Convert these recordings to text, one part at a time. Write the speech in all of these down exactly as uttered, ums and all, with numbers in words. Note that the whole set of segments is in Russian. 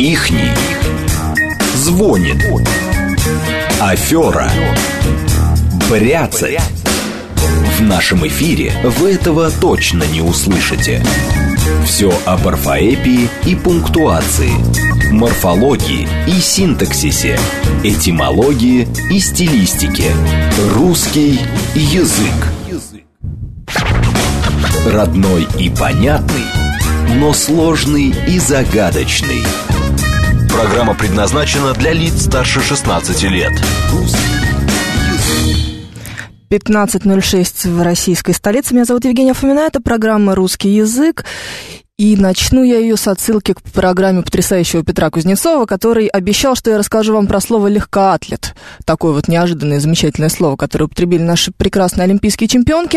Ихний. Звонит. Афера. Бряцать. В нашем эфире вы этого точно не услышите. Все об орфоэпии и пунктуации, морфологии и синтаксисе, этимологии и стилистике. Русский язык. Родной и понятный, но сложный и загадочный. Программа предназначена для лиц старше шестнадцати лет. пятнадцать ноль шесть в российской столице. Меня зовут Евгения Фомина. Это программа «Русский язык». И начну я ее с отсылки к программе потрясающего Петра Кузнецова, который обещал, что я расскажу вам про слово «легкоатлет». Такое вот неожиданное, замечательное слово, которое употребили наши прекрасные олимпийские чемпионки.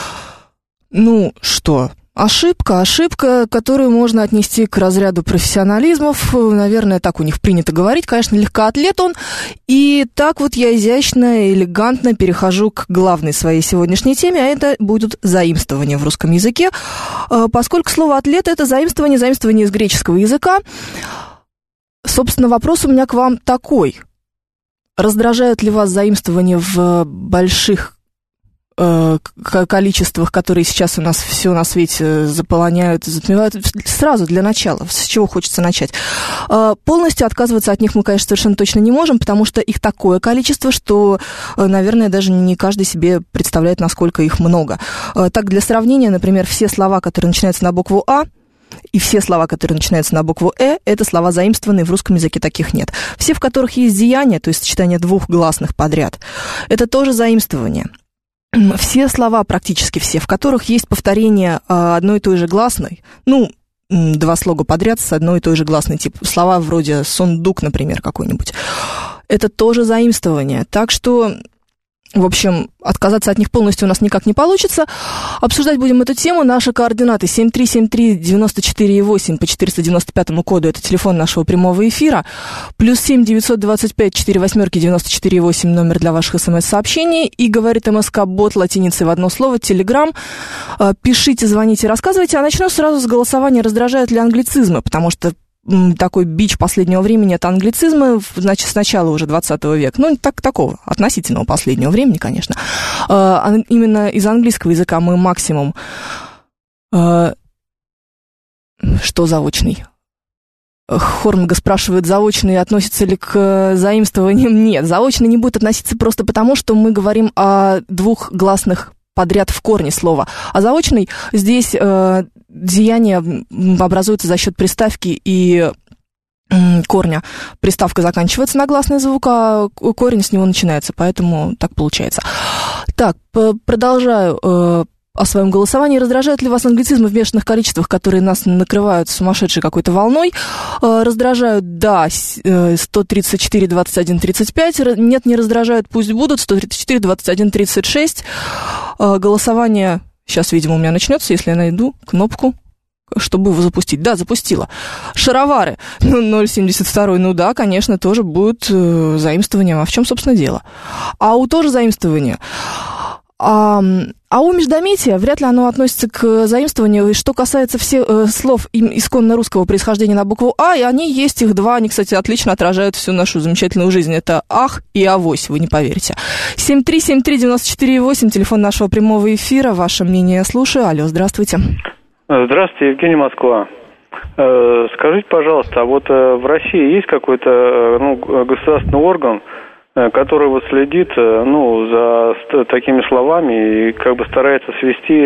Ну, что... Ошибка, ошибка, которую можно отнести к разряду профессионализмов. Наверное, так у них принято говорить. Конечно, легкоатлет он. И так вот я изящно, элегантно перехожу к главной своей сегодняшней теме, а это будут заимствования в русском языке. Поскольку слово «атлет» — это заимствование, заимствование из греческого языка. Собственно, вопрос у меня к вам такой. Раздражают ли вас заимствования в больших количествах, которые сейчас у нас все на свете заполоняют, затмевают? Сразу для начала, с чего хочется начать. Полностью отказываться от них мы, конечно, совершенно точно не можем, потому что их такое количество, что, наверное, даже не каждый себе представляет, насколько их много. Так, для сравнения, например, все слова, которые начинаются на букву «А», и все слова, которые начинаются на букву «э», это слова заимствованные, в русском языке таких нет. Все, в которых есть деяние, то есть сочетание двух гласных подряд, это тоже заимствование. Все слова, практически все, в которых есть повторение одной и той же гласной, ну, два слога подряд с одной и той же гласной, типа слова вроде «сундук», например, какой-нибудь, это тоже заимствование. Так что, в общем, отказаться от них полностью у нас никак не получится. Обсуждать будем эту тему. Наши координаты семь три семь три девять четыре восемь по четыреста девяносто пятому коду. Это телефон нашего прямого эфира. Плюс семь девятьсот двадцать пять четыре восьмерки девяносто четыре восемь номер для ваших смс-сообщений. И говорит МСК-бот латиницей в одно слово. Телеграм. Пишите, звоните, рассказывайте. А начну сразу с голосования. Раздражают ли англицизмы? Потому что такой бич последнего времени — это англицизмы, значит, с начала уже двадцатого века. Ну, так, такого, относительного последнего времени, конечно. А, именно из английского языка мы максимум... А, что заочный? Хормга спрашивает, заочный относится ли к заимствованиям? Нет, заочный не будет относиться просто потому, что мы говорим о двух гласных подряд в корне слова. А заочный здесь э, деяние образуется за счет приставки и э, корня. Приставка заканчивается на гласный звук, а корень с него начинается, поэтому так получается. Так, продолжаю э, о своем голосовании. Раздражают ли вас англицизмы в бешеных количествах, которые нас накрывают сумасшедшей какой-то волной? Э, раздражают, да, сто тридцать четыре двадцать один тридцать пять. Нет, не раздражают, пусть будут. сто тридцать четыре двадцать один тридцать шесть. Э, голосование сейчас, видимо, у меня начнется, если я найду кнопку, чтобы его запустить. Да, запустила. Шаровары. Ну, ноль семьдесят два. Ну да, конечно, тоже будет э, заимствованием. А в чем, собственно, дело? А у тоже заимствование. А, а у междометия вряд ли оно относится к заимствованию. И что касается всех э, слов исконно русского происхождения на букву «А», и они есть, их два, они, кстати, отлично отражают всю нашу замечательную жизнь. Это «ах» и «авось», вы не поверите. семь три семь три девять четыре восемь, телефон нашего прямого эфира. Ваше мнение слушаю. Алло, здравствуйте. Здравствуйте, Евгений, Москва. Э, скажите, пожалуйста, а вот э, в России есть какой-то э, ну, государственный орган, который вот следит, ну, за такими словами и как бы старается свести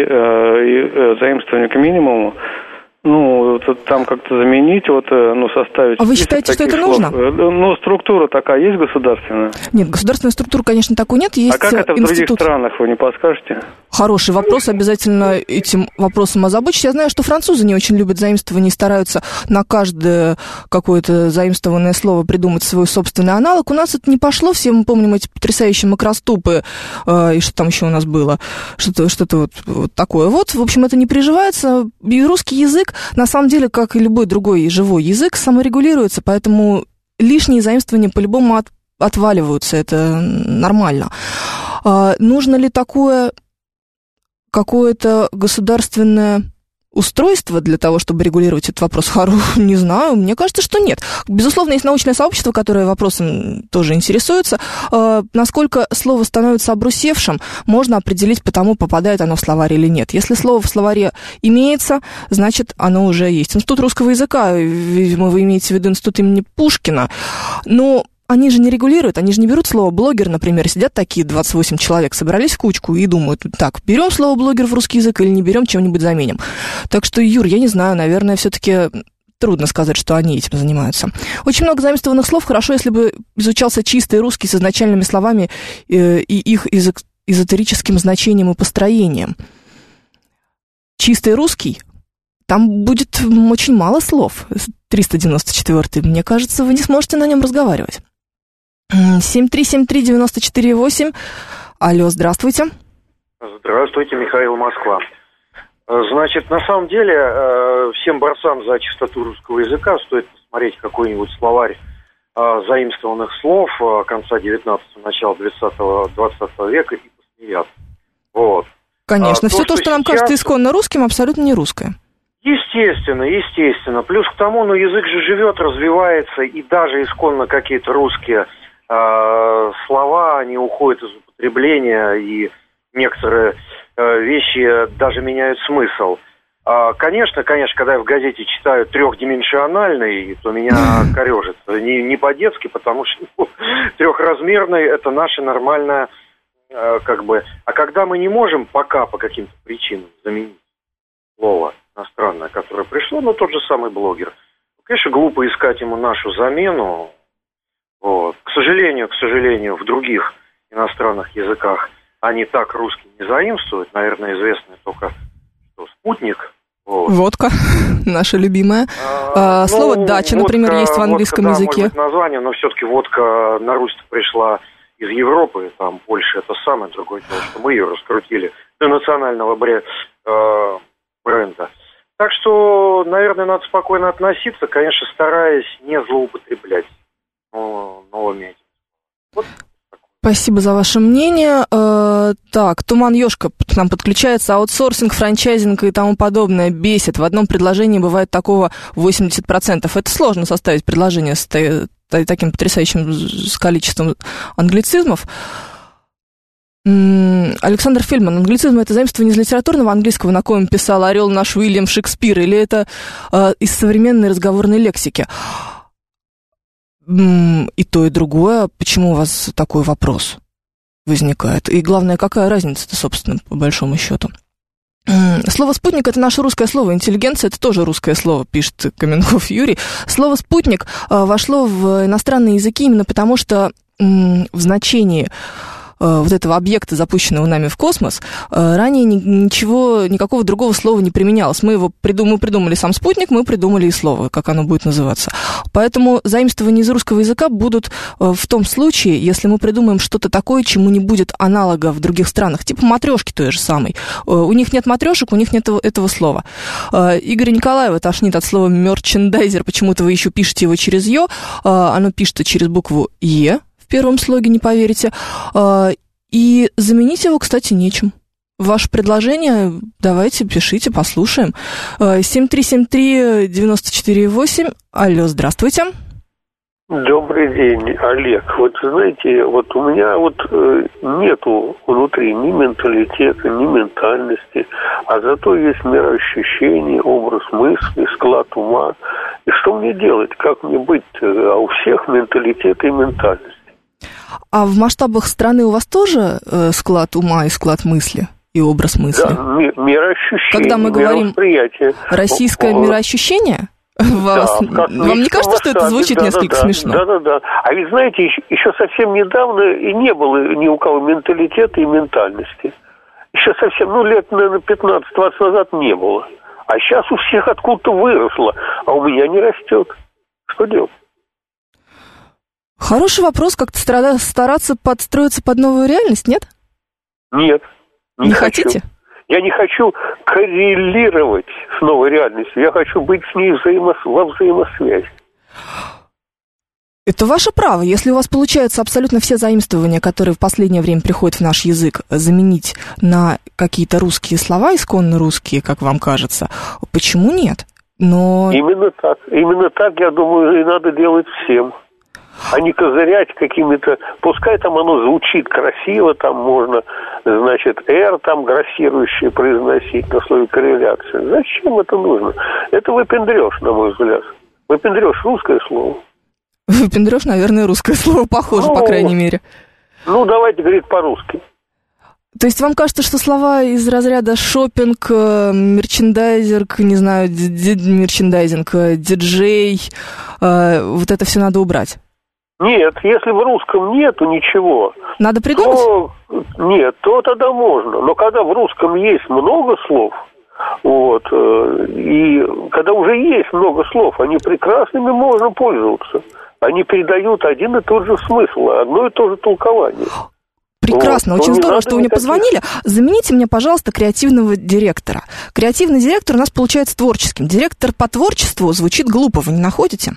э, заимствование к минимуму, ну, вот, там как-то заменить, вот, ну, составить... А вы считаете, что это слов. нужно? Ну, структура такая есть государственная? Нет, государственной структуры, конечно, такой нет. Есть а как это в институт... других странах, вы не подскажете? Хороший вопрос, обязательно этим вопросом озабочусь. Я знаю, что французы не очень любят заимствование и стараются на каждое какое-то заимствованное слово придумать свой собственный аналог. У нас это не пошло, все мы помним эти потрясающие макроступы, э, и что там еще у нас было, что-то, что-то вот, вот такое. Вот, в общем, это не приживается. И русский язык, на самом деле, как и любой другой живой язык, саморегулируется, поэтому лишние заимствования по-любому от, отваливаются, это нормально. А нужно ли такое... какое-то государственное устройство для того, чтобы регулировать этот вопрос? Хару, не знаю, мне кажется, что нет. Безусловно, есть научное сообщество, которое вопросом тоже интересуется. Э, насколько слово становится обрусевшим, можно определить по тому, попадает оно в словарь или нет. Если слово в словаре имеется, значит, оно уже есть. Институт русского языка, видимо, вы имеете в виду институт имени Пушкина, но они же не регулируют, они же не берут слово «блогер», например, сидят такие двадцать восемь человек, собрались в кучку и думают, так, берем слово «блогер» в русский язык или не берем, чем-нибудь заменим. Так что, Юр, я не знаю, наверное, все-таки трудно сказать, что они этим занимаются. Очень много заимствованных слов, хорошо, если бы изучался чистый русский с изначальными словами э, и их эзо- эзотерическим значением и построением. Чистый русский, там будет очень мало слов, триста девяносто четвёртый, мне кажется, вы не сможете на нем разговаривать. семь три семь три девять четыре восемь. Алло, здравствуйте. Здравствуйте, Михаил, Москва. Значит, на самом деле, всем борцам за чистоту русского языка стоит посмотреть какой-нибудь словарь заимствованных слов конца девятнадцатого, начала двадцатого, двадцатого века и посмеяться. Вот. Конечно, а, все то, что, что нам сейчас... кажется исконно русским, абсолютно не русское. Естественно, естественно. Плюс к тому, ну, язык же живет, развивается, и даже исконно какие-то русские э, слова, они уходят из употребления, и некоторые э, вещи даже меняют смысл. А, конечно, конечно, когда я в газете читаю трехдименsionальный, то меня корежит. Не, не по-детски, потому что ну, трехразмерный – это наше нормальное, э, как бы... А когда мы не можем пока по каким-то причинам заменить слово иностранное, которое пришло, но тот же самый блогер. Конечно, глупо искать ему нашу замену. Вот. К сожалению, к сожалению, в других иностранных языках они так русский не заимствуют. Наверное, известно только что спутник. Вот. Водка, наша любимая. А, Слово ну, «дача», водка, например, есть в английском водка, языке. Да, может быть, название, но все-таки водка на Русь пришла из Европы. Там Польша это самое, другое дело, что мы ее раскрутили до национального бренда. бренда. Так что, наверное, надо спокойно относиться, конечно, стараясь не злоупотреблять новыми этими. Вот. Спасибо за ваше мнение. Э, так, Туман Ёшка к нам подключается. Аутсорсинг, франчайзинг и тому подобное бесит. В одном предложении бывает такого восемьдесят процентов. Это сложно составить предложение с таким потрясающим с количеством англицизмов. Александр Фельдман, англицизм — это заимствование из литературного английского, на коем писал «Орел наш Уильям Шекспир», или это э, из современной разговорной лексики? И то, и другое. Почему у вас такой вопрос возникает? И главное, какая разница-то, собственно, по большому счету? Слово «спутник» — это наше русское слово. Интеллигенция — это тоже русское слово, пишет Каменков Юрий. Слово «спутник» э, вошло в иностранные языки именно потому, что э, в значении вот этого объекта, запущенного нами в космос, ранее ничего, никакого другого слова не применялось. Мы его придумали, мы придумали сам спутник, мы придумали и слово, как оно будет называться. Поэтому заимствования из русского языка будут в том случае, если мы придумаем что-то такое, чему не будет аналога в других странах, типа матрешки той же самой. У них нет матрешек, у них нет этого, этого слова. Игорь Николаева тошнит от слова мерчендайзер, почему-то вы еще пишете его через «ё», оно пишется через букву «е», в первом слоге, не поверите. И заменить его, кстати, нечем. Ваше предложение давайте, пишите, послушаем. семь три семь три девять четыре восемь. Алло, здравствуйте. Добрый день, Олег. Вот знаете, вот у меня вот э, нету внутри ни менталитета, ни ментальности, а зато есть мироощущение, образ мысли, склад ума. И что мне делать? Как мне быть? А у всех менталитет и ментальность. А в масштабах страны у вас тоже э, склад ума и склад мысли и образ мысли? Да, ми- мироощущение. Когда мы говорим российское мироощущение, вас, да, вам не кажется, что это звучит да, несколько да, смешно? Да, да, да. А ведь, знаете, еще, еще совсем недавно и не было ни у кого менталитета и ментальности. Еще совсем, ну, лет, наверное, пятнадцать-двадцать назад не было. А сейчас у всех откуда-то выросло, а у меня не растет. Что делать? Хороший вопрос, как-то стараться подстроиться под новую реальность, нет? Нет. Не, не хотите? Я не хочу коррелировать с новой реальностью. Я хочу быть с ней взаимо... во взаимосвязи. Это ваше право. Если у вас получается абсолютно все заимствования, которые в последнее время приходят в наш язык, заменить на какие-то русские слова, исконно русские, как вам кажется, почему нет? Но... Именно так. Именно так, я думаю, и надо делать всем. А не козырять какими-то... Пускай там оно звучит красиво, там можно, значит, «р» там грассирующее произносить на слове корреляция. Зачем это нужно? Это выпендрёж, на мой взгляд. Выпендрёж — русское слово. Выпендрёж, наверное, русское слово похоже, ну, по крайней мере. Ну, давайте говорить по-русски. То есть вам кажется, что слова из разряда шопинг, мерчендайзинг, не знаю, мерчендайзинг, диджей, вот это все надо убрать? Нет, если в русском нету ничего... Надо придумать? То, нет, то тогда можно. Но когда в русском есть много слов, вот, и когда уже есть много слов, они прекрасными можно пользоваться. Они передают один и тот же смысл, одно и то же толкование. Прекрасно, вот. Очень здорово, что вы мне позвонили. Замените мне, пожалуйста, креативного директора. Креативный директор у нас получается творческим. Директор по творчеству звучит глупо, вы не находите?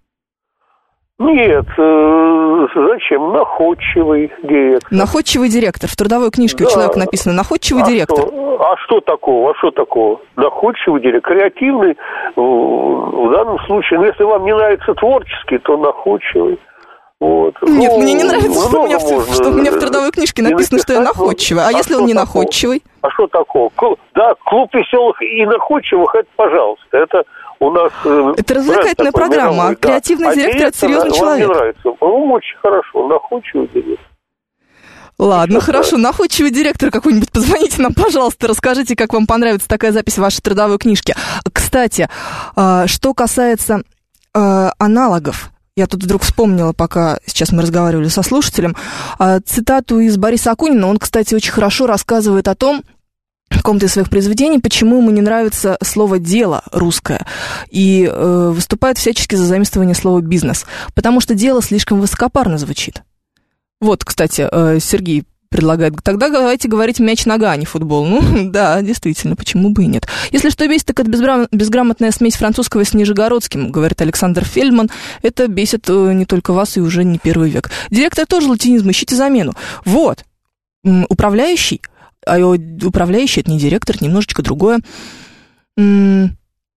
Нет, э, зачем? Находчивый директор. Находчивый директор. В трудовой книжке да. у человека написано «находчивый а директор». Что? А что такого? А что такого? Находчивый директор. Креативный, в данном случае, ну, если вам не нравится творческий, то находчивый. Вот. Нет, ну, мне не нравится, что у, меня в, что у меня в трудовой книжке написано, что я находчивый. А, а если он не такого? находчивый? А что такого? Да, клуб веселых и находчивых, это пожалуйста. Это у нас... Это развлекательная программа, мировой, а креативный да. директор, а директор — это серьезный вам человек. Мне нравится. Ну, очень хорошо, находчивый директор. Ладно, хорошо, находчивый директор какой-нибудь, позвоните нам, пожалуйста, расскажите, как вам понравится такая запись в вашей трудовой книжке. Кстати, что касается аналогов, я тут вдруг вспомнила, пока сейчас мы разговаривали со слушателем, цитату из Бориса Акунина. Он, кстати, очень хорошо рассказывает о том, в каком-то из своих произведений, почему ему не нравится слово «дело» русское, и э, выступает всячески за заимствование слова «бизнес», потому что «дело» слишком высокопарно звучит. Вот, кстати, э, Сергей предлагает, тогда давайте говорить мяч-нога, а не футбол. Ну, да, действительно, почему бы и нет. Если что бесит, так это безграм... безграмотная смесь французского с нижегородским, говорит Александр Фельдман. Это бесит э, не только вас и уже не первый век. Директор тоже латинизм, ищите замену. Вот, М- управляющий, а управляющий — это не директор, это немножечко другое. М-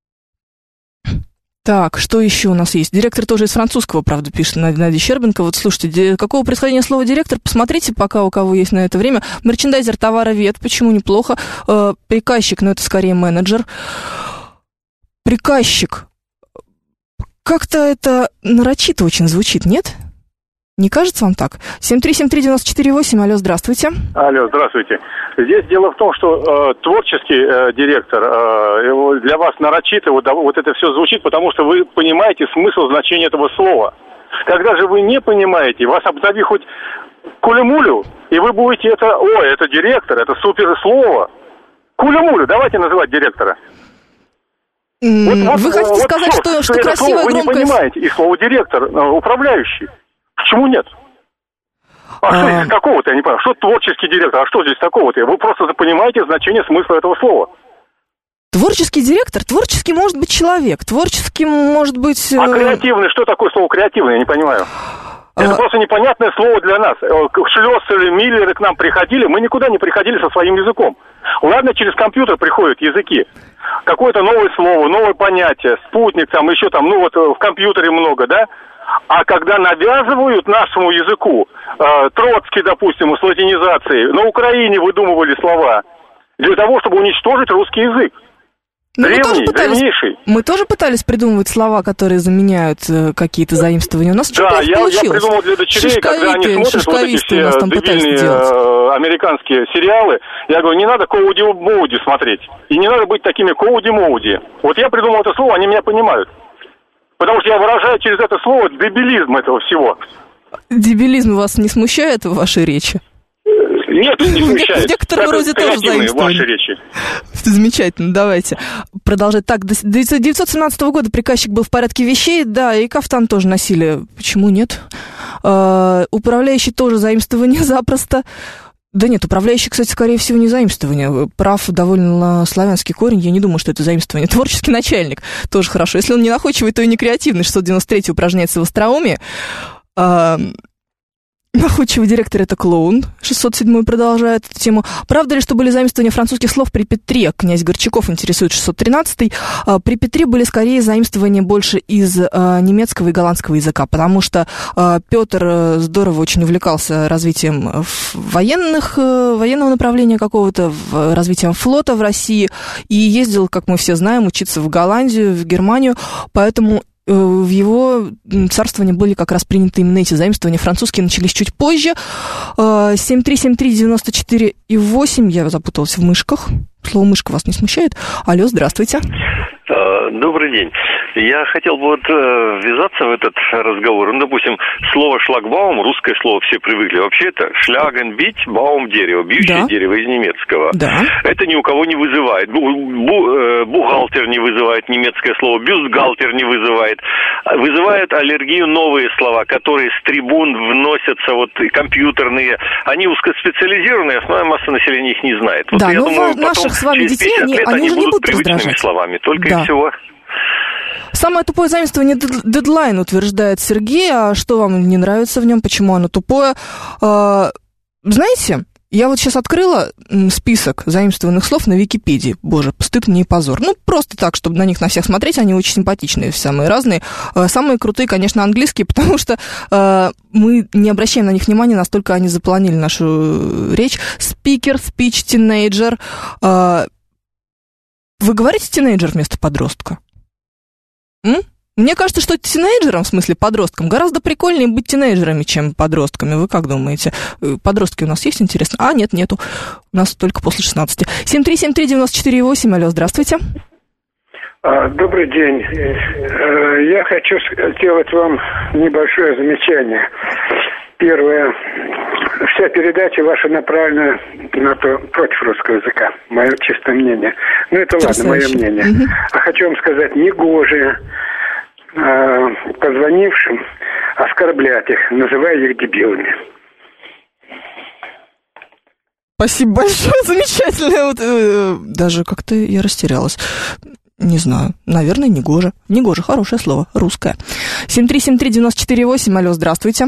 Так, что еще у нас есть? Директор тоже из французского, правда, пишет Надя Щербенко. Вот слушайте, какого происхождения слова директор? Посмотрите, пока у кого есть на это время. Мерчендайзер, товаровед, почему неплохо? Э, приказчик, но это скорее менеджер. Приказчик. Как-то это нарочито очень звучит, нет? Не кажется вам так? семь три семь три девять четыре восемь, алло, здравствуйте. Алло, здравствуйте. Здесь дело в том, что э, творческий э, директор э, для вас нарочито, вот, вот это все звучит, потому что вы понимаете смысл, значения этого слова. Когда же вы не понимаете, вас обзови хоть кулемулю, и вы будете это, ой, это директор, это супер слово. Кулемулю, давайте называть директора. Mm, вот, вот, вы хотите вот сказать, что, что, что красивое, громкое... Вы не понимаете, и слово директор, управляющий. Почему нет? А, а что здесь такого-то, я не понимаю. Что творческий директор, а что здесь такого-то? Вы просто понимаете значение, смысла этого слова. Творческий директор? Творческий может быть человек, творческим может быть... А креативный, что такое слово креативный, я не понимаю. Это а... просто непонятное слово для нас. Шлёсеры, Миллеры к нам приходили, мы никуда не приходили со своим языком. Ладно, через компьютер приходят языки. Какое-то новое слово, новое понятие, спутник, там еще там, ну вот в компьютере много, да? А когда навязывают нашему языку, э, Троцкий, допустим, с латинизацией, на Украине выдумывали слова для того, чтобы уничтожить русский язык. Но древний, мы древнейший. Мы тоже пытались придумывать слова, которые заменяют э, какие-то заимствования. У нас да, я, я придумал для дочерей, когда они смотрят вот эти все дебильные э, американские сериалы, я говорю, не надо коуди-моуди смотреть. И не надо быть такими коуди-моуди. Вот я придумал это слово, они меня понимают. Потому что я выражаю через это слово дебилизм этого всего. Дебилизм вас не смущает в вашей речи? Нет, не смущает. В некотором роде тоже заимствовали. Ваши речи. Замечательно, давайте продолжать. Так, до девятьсот семнадцатого года приказчик был в порядке вещей, да, и кафтан тоже носили. Почему нет? Управляющий тоже заимствование запросто. Да нет, управляющий, кстати, скорее всего, не заимствование. Прав довольно славянский корень, я не думаю, что это заимствование. Творческий начальник тоже хорошо. Если он не находчивый, то и не креативный. шестьсот девяносто третий упражняется в остроумии. А... Находчивый директор — это клоун. шестьсот седьмой продолжает эту тему. Правда ли, что были заимствования французских слов при Петре? Князь Горчаков интересует шестьсот тринадцатый. При Петре были скорее заимствования больше из немецкого и голландского языка, потому что Петр здорово очень увлекался развитием военных, военного направления какого-то, развитием флота в России, и ездил, как мы все знаем, учиться в Голландию, в Германию, поэтому в его царствовании были как раз приняты именно эти заимствования. Французские начались чуть позже. семь три семь три девяносто четыре и восемь. Я запуталась в мышках. Слово «мышка» вас не смущает? Алло, здравствуйте. Добрый день. Я хотел бы вот ввязаться в этот разговор. Ну, допустим, слово «шлагбаум», русское слово, все привыкли. Вообще это «шляген» — бить, «баум» — дерево, бьющее да. дерево из немецкого. Да. Это ни у кого не вызывает. Бухгалтер не вызывает немецкое слово, бюстгальтер не вызывает. Вызывают аллергию новые слова, которые с трибун вносятся, вот компьютерные. Они узкоспециализированные, основная масса населения их не знает. Вот да, я ну думаю, наших с вами детей, они, лет, они, они уже не будут привычными раздражать. Словами, только да. и всего. Самое тупое заимствование дедлайн, утверждает Сергей. А что вам не нравится в нем? Почему оно тупое? Знаете, я вот сейчас открыла список заимствованных слов на Википедии. Боже, стыд мне и позор. Ну, просто так, чтобы на них на всех смотреть. Они очень симпатичные, самые разные. Самые крутые, конечно, английские, потому что мы не обращаем на них внимания, настолько они заполонили нашу речь. Спикер, спич, тинейджер. Вы говорите тинейджер вместо подростка? М? Мне кажется, что тинейджерам, в смысле подросткам, гораздо прикольнее быть тинейджерами, чем подростками. Вы как думаете? Подростки у нас есть, интересно? А, нет, нету. У нас только после шестнадцати. семь три семь три девяносто четыре восемь. Алло, здравствуйте. Добрый день. Я хочу сделать вам небольшое замечание. Первое. Вся передача ваша направлена на то, против русского языка. Мое чистое мнение. Ну, это ладно, мое мнение. Угу. А хочу вам сказать, негоже э, позвонившим оскорблять их, называя их дебилами. Спасибо большое, замечательно. Вот, э, даже как-то я растерялась. Не знаю, наверное, негоже. Негоже, хорошее слово, русское. семь три семь три девяносто четыре восемь. Алло, здравствуйте.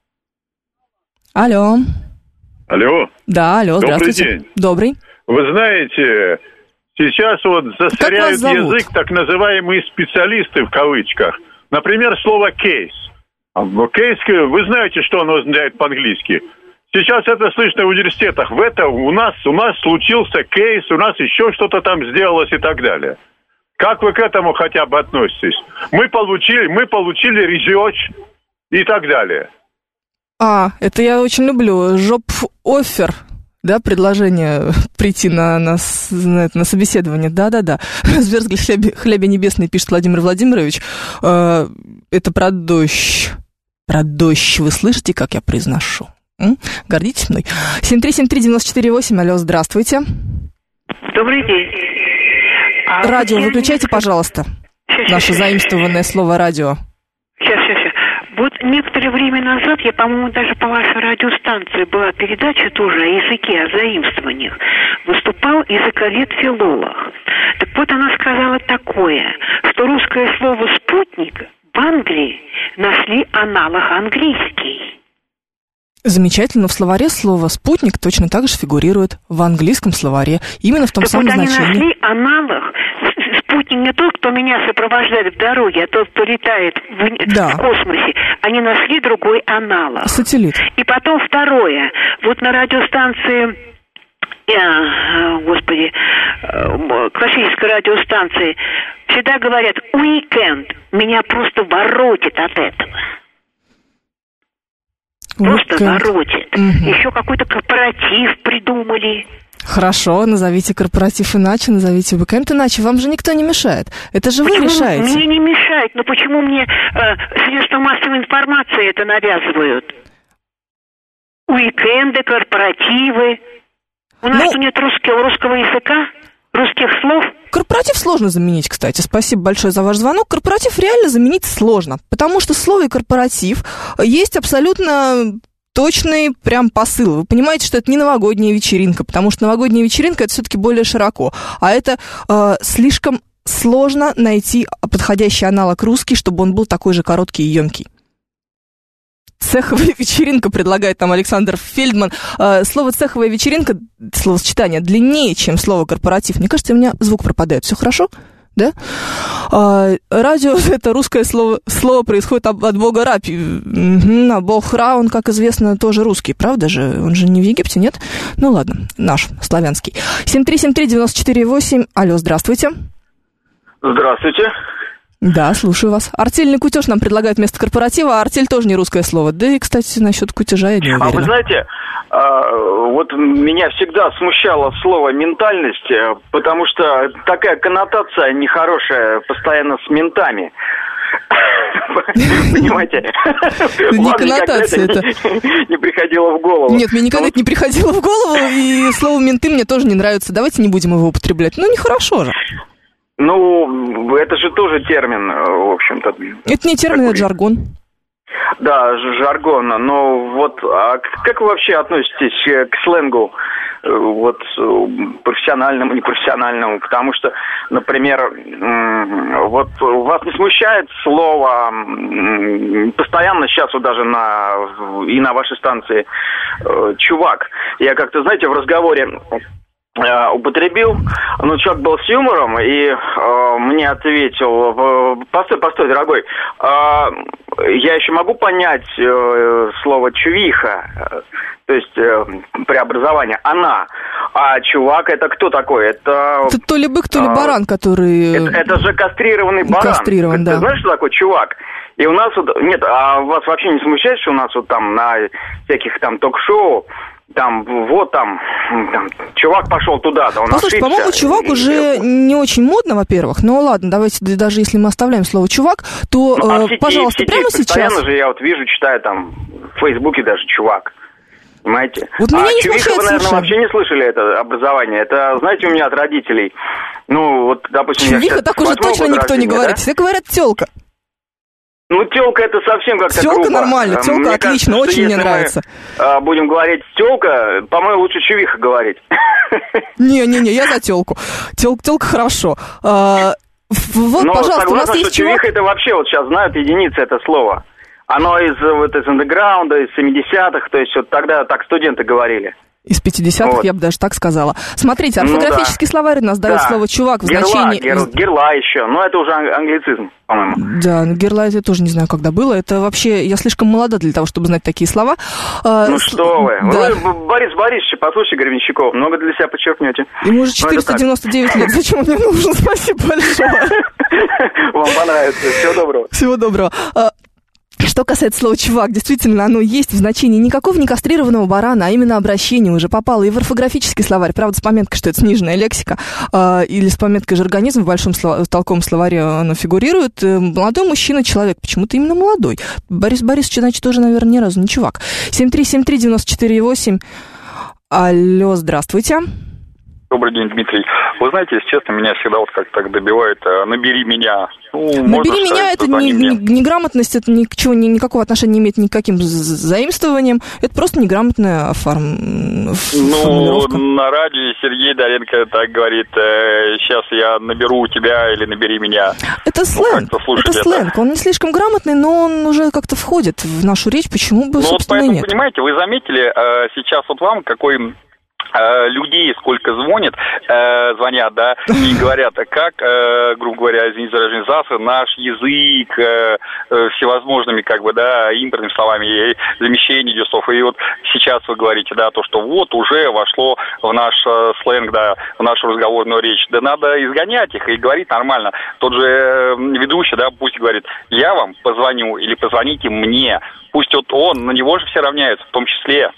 Алло. Алло. Да, алло, Добрый здравствуйте. День. Добрый. Вы знаете, сейчас вот засоряют язык так называемые специалисты в кавычках. Например, слово «кейс». Кейс, вы знаете, что оно означает по-английски. Сейчас это слышно в университетах. В это у нас, у нас случился кейс, у нас еще что-то там сделалось и так далее. Как вы к этому хотя бы относитесь? Мы получили, мы получили research и так далее. А, это я очень люблю. Жоп-оффер, да, предложение прийти на, на, на, на собеседование. Да-да-да. Зверский хлебе, хлебе небесный, пишет Владимир Владимирович. Э, это про дождь. Про дождь. Вы слышите, как я произношу? М? Гордитесь мной. семь три семь три девяносто четыре восемь. Алло, здравствуйте. Добрый день. А радио вот выключайте, пожалуйста. Сейчас, Наше сейчас, заимствованное сейчас. слово радио. Сейчас, сейчас, сейчас. Вот некоторое время назад, я, по-моему, даже по вашей радиостанции была передача тоже о языке, о заимствованиях. Выступал языковед-филолог. Так вот, она сказала такое, что русское слово «спутник» в Англии нашли аналог английский. Замечательно, в словаре слово «спутник» точно так же фигурирует в английском словаре, именно в том так самом вот значении. Они нашли аналог. Спутник не тот, кто меня сопровождает в дороге, а тот, кто летает в, да. в космосе. Они нашли другой аналог. Сателлит. И потом второе. Вот на радиостанции, я, господи, классической радиостанции всегда говорят «уикенд». Меня просто воротит от этого. Просто Weekend. воротит. Угу. Еще какой-то корпоратив придумали. Хорошо, назовите корпоратив иначе, назовите уикенд иначе. Вам же никто не мешает. Это же почему вы решаете. Мне не мешает, но почему мне э, средства массовой информации это навязывают? Уикенды, корпоративы. У нас ну... нет русского, русского языка, русских слов. Корпоратив сложно заменить, кстати. Спасибо большое за ваш звонок. Корпоратив реально заменить сложно, потому что в слове «корпоратив» есть абсолютно точный прям посыл. Вы понимаете, что это не новогодняя вечеринка, потому что новогодняя вечеринка это все-таки более широко, а это э, слишком сложно найти подходящий аналог русский, чтобы он был такой же короткий и емкий. Цеховая вечеринка, предлагает нам Александр Фельдман. Э, слово цеховая вечеринка, словосочетание длиннее, чем слово корпоратив. Мне кажется, у меня звук пропадает. Все хорошо? Да? А, радио — это русское слово, слово происходит от, от бога Ра. Угу, а бог Ра, он, как известно, тоже русский, правда же? Он же не в Египте, нет? Ну ладно, наш, славянский. семь три семь три девять четыре восемь. Алло, здравствуйте. Здравствуйте. Да, слушаю вас. Артельный кутеж нам предлагают вместо корпоратива, а артель тоже не русское слово. Да и, кстати, насчет кутежа я не уверена. А вы знаете, вот меня всегда смущало слово «ментальность», потому что такая коннотация нехорошая постоянно с ментами. Понимаете? Не коннотация это. Не приходило в голову. Нет, мне никогда это не приходило в голову, и слово «менты» мне тоже не нравится. Давайте не будем его употреблять. Ну, нехорошо же. Ну, это же тоже термин, в общем-то. Это не термин, это жаргон. Да, жаргон. Но вот а как вы вообще относитесь к сленгу, вот профессиональному, непрофессиональному? Потому что, например, вот вас не смущает слово постоянно сейчас вот даже на и на вашей станции чувак. Я как-то, знаете, в разговоре употребил, но человек был с юмором и э, мне ответил: постой, постой, дорогой, э, я еще могу понять э, слово чувиха, э, то есть э, преобразование, она, а чувак это кто такой? Это, это то ли бык, то ли баран, который... Это, это же кастрированный баран. Кастрирован, да. Ты знаешь, что такое чувак? И у нас вот, нет, а вас вообще не смущает, что у нас вот там на всяких там ток-шоу там, вот там, там, чувак пошел туда, да он Послушайте, ошибся. по-моему, чувак и, уже и... не очень модно, во-первых, но ладно, давайте, даже если мы оставляем слово чувак, то, ну, а э, сети, пожалуйста, сети, прямо сейчас... Постоянно же я вот вижу, читаю там в Фейсбуке даже чувак, понимаете? Вот меня а не чувиха, смущает, вы, наверное, слушай. вообще не слышали это образование, это, знаете, у меня от родителей, ну, вот, допустим... Чувиха так уже точно никто не говорит, да? Все говорят тёлка. Ну, тёлка это совсем как-то тёлка грубо. нормально, тёлка мне отлично, кажется, очень мне нравится. Мы, будем говорить тёлка, по-моему, лучше чувиха говорить. Не-не-не, я за тёлку. Тёлка, тёлка хорошо. А, вот, но пожалуйста, согласна, у нас есть что чувиха чувак... это вообще, вот сейчас знают единицы это слово. Оно из, вот, из андеграунда, из семидесятых, то есть вот тогда так студенты говорили. Из пятидесятых, вот. Я бы даже так сказала. Смотрите, орфографический ну, да. словарь у нас дает да. слово «чувак» в герла, значении... Гер, герла еще, но это уже англицизм, по-моему. Да, герла я тоже не знаю, когда было. Это вообще, я слишком молода для того, чтобы знать такие слова. Ну С... что вы, да. вы, Борис Борисович, послушай Гребенщиков, много для себя подчеркнете. Ему уже четыреста девяносто девять лет, зачем он мне нужен? Спасибо большое. Вам понравится, всего доброго. Всего доброго. Что касается слова «чувак», действительно, оно есть в значении никакого не кастрированного барана, а именно обращение уже попало и в орфографический словарь. Правда, с пометкой, что это сниженная лексика, э, или с пометкой «жаргонизм» в большом слов... толковом словаре оно фигурирует. Молодой мужчина, человек, почему-то именно молодой. Борис Борисович, значит, тоже, наверное, ни разу не чувак. семь три семь три девять четыре восемь. Алло, здравствуйте. Добрый день, Дмитрий. Вы знаете, если честно, меня всегда вот как-то так добивает «набери меня». Ну, «Набери меня» — это не, не, неграмотность, это ничего, ни, никакого отношения не имеет ни к каким заимствованиям. Это просто неграмотная оформ... формулировка. Ну, на радио Сергей Доренко так говорит: сейчас я наберу у тебя или набери меня. Это сленг, ну, это сленг. Он не слишком грамотный, но он уже как-то входит в нашу речь, почему бы, ну, собственно, вот поэтому, нет. Понимаете, вы заметили сейчас вот вам какой... людей сколько звонят, э, звонят, да, и говорят, как, э, грубо говоря, извините за организацию, наш язык э, э, всевозможными, как бы, да, импортными словами, и замещение идет слов. И вот сейчас вы говорите, да, то, что вот уже вошло в наш э, сленг, да, в нашу разговорную речь. Да надо изгонять их и говорить нормально. Тот же э, ведущий, да, пусть говорит: я вам позвоню или позвоните мне. Пусть вот он, на него же все равняются, в том числе.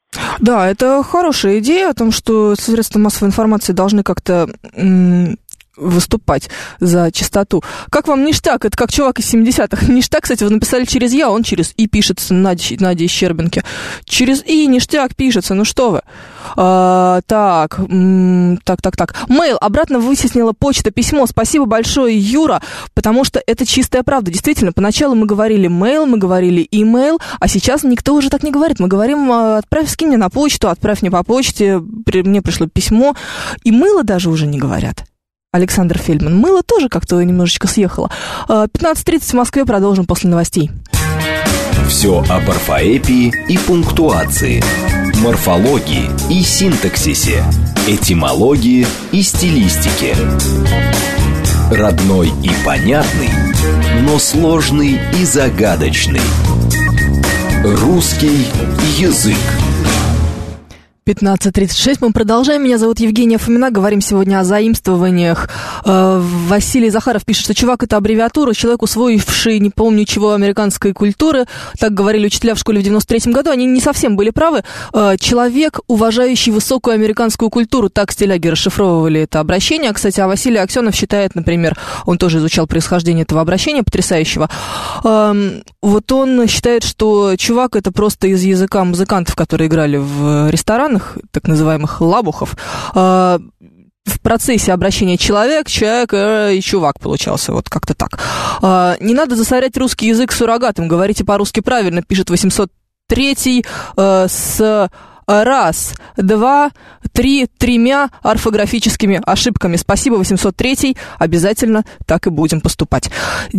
Да, это хорошая идея о том, что средства массовой информации должны как-то м- выступать за чистоту. Как вам ништяк? Это как чувак из семидесятых. Ништяк, кстати, вы написали через «я», он через «и» пишется, Надя, Надя из Щербинки. Через «и» ништяк пишется, ну что вы. А, так, м- так, так, так. Мейл обратно вытеснила почта, письмо. Спасибо большое, Юра, потому что это чистая правда. Действительно, поначалу мы говорили мейл, мы говорили имейл, а сейчас никто уже так не говорит. Мы говорим, отправь, скинь мне на почту, отправь мне по почте, при, мне пришло письмо. И мыло даже уже не говорят. Александр Фельдман. Мыло тоже как-то немножечко съехало. пятнадцать тридцать в Москве, продолжим после новостей. Все об орфоэпии и пунктуации, морфологии и синтаксисе, этимологии и стилистике. Родной и понятный, но сложный и загадочный. Русский язык. пятнадцать тридцать шесть. Мы продолжаем. Меня зовут Евгения Фомина. Говорим сегодня о заимствованиях. Василий Захаров пишет, что чувак — это аббревиатура, человек, усвоивший не помню чего американской культуры. Так говорили учителя в школе в девяносто третьем году. Они не совсем были правы. Человек, уважающий высокую американскую культуру. Так стиляги расшифровывали это обращение. Кстати, а Василий Аксенов считает, например, он тоже изучал происхождение этого обращения потрясающего. Вот он считает, что чувак — это просто из языка музыкантов, которые играли в ресторанах, так называемых лабухов, в процессе обращения человек, человек и чувак получался, вот как-то так. Не надо засорять русский язык суррогатом, говорите по-русски правильно, пишет восемьсот третий с раз, два, три, тремя орфографическими ошибками. Спасибо, восемьсот третий, обязательно так и будем поступать.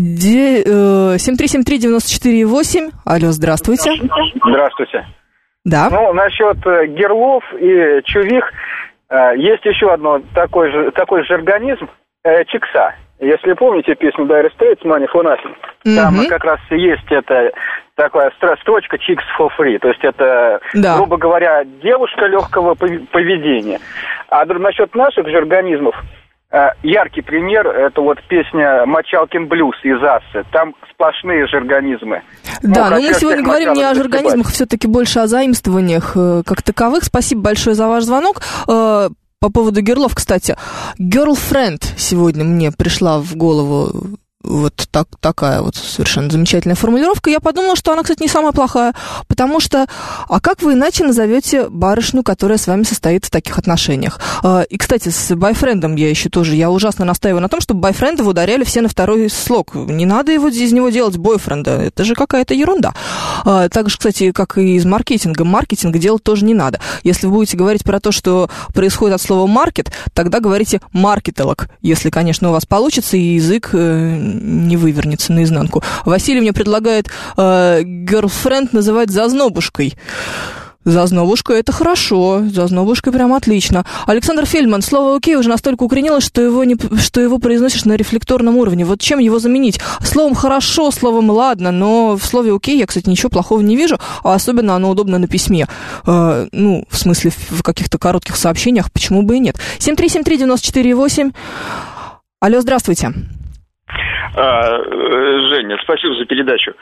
семь три семь три девять четыре восемь. Алло, здравствуйте. Здравствуйте. Да. Ну, насчет э, герлов и чувих, э, есть еще одно такой же, такой же организм, э, чикса. Если помните песню Dire Straits «Money for Nothing», mm-hmm. там как раз есть эта такая строчка «Chicks for free», то есть это, да. грубо говоря, девушка легкого поведения. А насчет наших же организмов, яркий пример, это вот песня «Мочалкин блюз» из Ассы. Там сплошные жаргонизмы. Да, ну, но мы сегодня говорим не о жаргонизмах, все-таки больше о заимствованиях как таковых. Спасибо большое за ваш звонок. По поводу герлов, кстати. Girlfriend сегодня мне пришла в голову. Вот так, такая вот совершенно замечательная формулировка. Я подумала, что она, кстати, не самая плохая, потому что, а как вы иначе назовете барышню, которая с вами состоит в таких отношениях? И, кстати, с бойфрендом я еще тоже, я ужасно настаиваю на том, чтобы бойфренда ударяли все на второй слог. Не надо его из него делать бойфренда, это же какая-то ерунда. Так же, кстати, как и из маркетинга. Маркетинг делать тоже не надо. Если вы будете говорить про то, что происходит от слова маркет, тогда говорите маркетолог, если, конечно, у вас получится, и язык не вывернется наизнанку. Василий мне предлагает э, girlfriend называть зазнобушкой. Зазнобушка — это хорошо, зазнобушка прям отлично. Александр Фельдман, слово «окей» уже настолько укоренилось, что его, не, что его произносишь на рефлекторном уровне. Вот чем его заменить? Словом «хорошо», словом «ладно», но в слове «окей» я, кстати, ничего плохого не вижу, а особенно оно удобно на письме. Э, ну, в смысле, в каких-то коротких сообщениях, почему бы и нет. семь три семь три девять четыре восемь. Алло, здравствуйте. А, Женя, спасибо за передачу.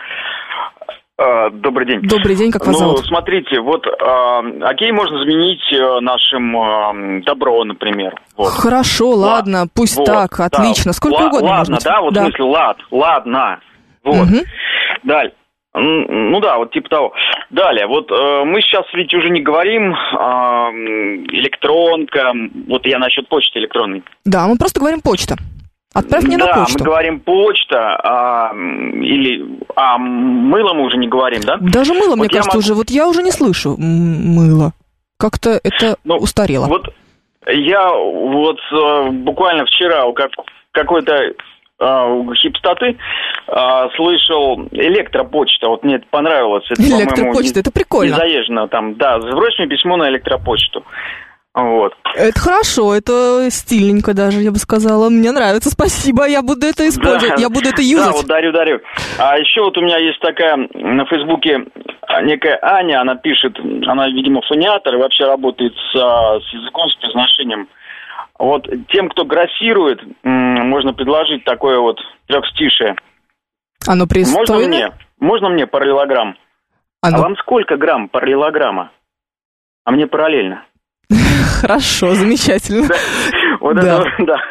А, добрый день. Добрый день, как вас ну, зовут? Ну, смотрите, вот а, окей можно заменить нашим а, добро, например. Вот. Хорошо, ладно, пусть вот, так, да. Отлично. Сколько Л- угодно ладно, да, вот да. в смысле, лад, ладно. Вот. Угу. Далее. Ну да, вот типа того. Далее, вот э, мы сейчас ведь уже не говорим э, электронка, вот я насчет почты электронной. Да, мы просто говорим почта. Отправь мне да, на почту. Да, мы говорим почта, а, или, а мыло мы уже не говорим, да? Даже мыло, вот мне кажется, могу... уже, вот я уже не слышу мыло. Как-то это ну, устарело. Вот я вот буквально вчера у как, какой-то Uh, хипстоты uh, слышал электропочта. Вот мне это понравилось. Это, электропочта, это прикольно. Незаезженно там, да, сбрось мне письмо на электропочту. Вот. Это хорошо, это стильненько даже, я бы сказала. Мне нравится, спасибо, я буду это использовать, да, я буду это юзать. Да, вот дарю, дарю. А еще вот у меня есть такая на Фейсбуке некая Аня, она пишет, она, видимо, фониатор и вообще работает с, с языком, с произношением. Вот тем, кто грассирует, можно предложить такое вот трехстишие. Оно пристойно? Можно мне? Можно мне параллелограмм? Оно... А вам сколько грамм параллелограмма? А мне параллельно. Хорошо, замечательно. Вот это, да.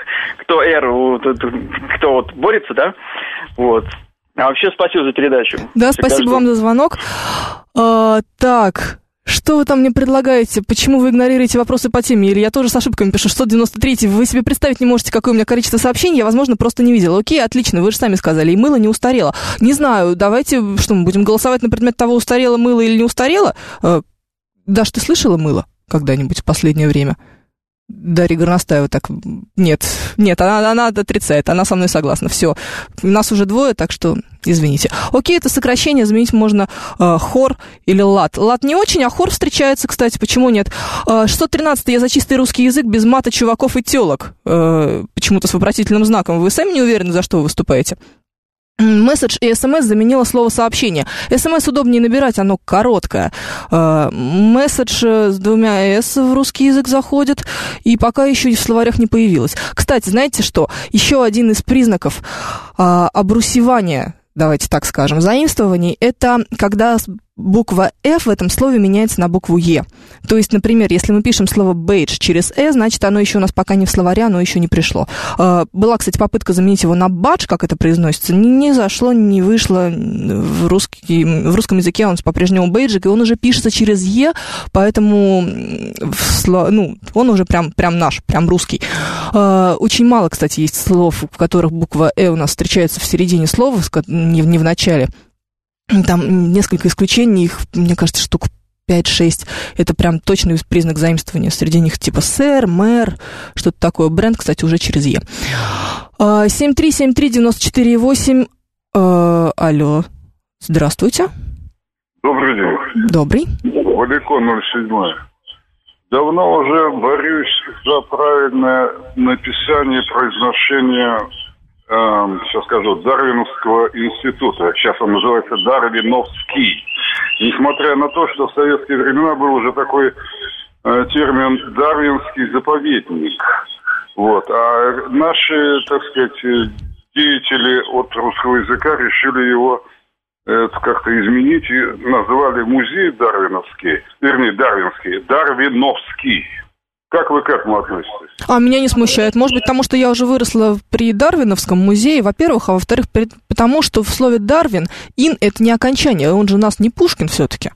кто R, кто вот борется, да, вот. А вообще спасибо за передачу. Да, спасибо вам за звонок. А, так... Что вы там мне предлагаете? Почему вы игнорируете вопросы по теме? Или я тоже с ошибками пишу шестьсот девяносто три. Вы себе представить не можете, какое у меня количество сообщений. Я, возможно, просто не видела. Окей, отлично, вы же сами сказали. И мыло не устарело. Не знаю, давайте, что мы будем голосовать на предмет того, устарело мыло или не устарело? Даш, ты слышала мыло когда-нибудь в последнее время? Дарья Горностаева так... Нет, нет, она, она отрицает, она со мной согласна. Все, нас уже двое, так что извините. Окей, это сокращение, заменить можно э, хор или лад. Лад не очень, а хор встречается, кстати, почему нет? Э, шестьсот тринадцать, я за чистый русский язык, без мата, чуваков и телок. Э, почему-то с вопросительным знаком. Вы сами не уверены, за что вы выступаете? Месседж и смс заменило слово сообщение. СМС удобнее набирать, оно короткое. Месседж с двумя «с» в русский язык заходит, и пока еще в словарях не появилось. Кстати, знаете что? Еще один из признаков а, обрусевания, давайте так скажем, заимствований, это когда буква «F» в этом слове меняется на букву «Е». То есть, например, если мы пишем слово «бейдж» через «э», значит, оно еще у нас пока не в словаре, оно еще не пришло. Была, кстати, попытка заменить его на «бадж», как это произносится. Не зашло, не вышло. В, русский, в русском языке он по-прежнему «бейджик», и он уже пишется через «е», поэтому ну, он уже прям, прям наш, прям русский. Очень мало, кстати, есть слов, в которых буква «э» у нас встречается в середине слова, не в начале. Там несколько исключений, их, мне кажется, штук пять-шесть. Это прям точный признак заимствования. Среди них типа сэр, мэр, что-то такое. Бренд, кстати, уже через «е». семь три семь три девять четыре восемь. Алло. Здравствуйте. Добрый день. Добрый. Валико ноль семь. Давно уже борюсь за правильное написание, произношение, э, сейчас скажу, Дарвиновского института. Сейчас он называется Дарвиновский. Несмотря на то, что в советские времена был уже такой э, термин «дарвинский заповедник». Вот. А наши, так сказать, деятели от русского языка решили его э, как-то изменить и назвали музей Дарвиновский, вернее, Дарвинский, Дарвиновский. Как вы к этому относитесь? А меня не смущает. Может быть, потому что я уже выросла при Дарвиновском музее, во-первых, а во-вторых, потому что в слове «Дарвин» «ин» — это не окончание, он же у нас не Пушкин все-таки.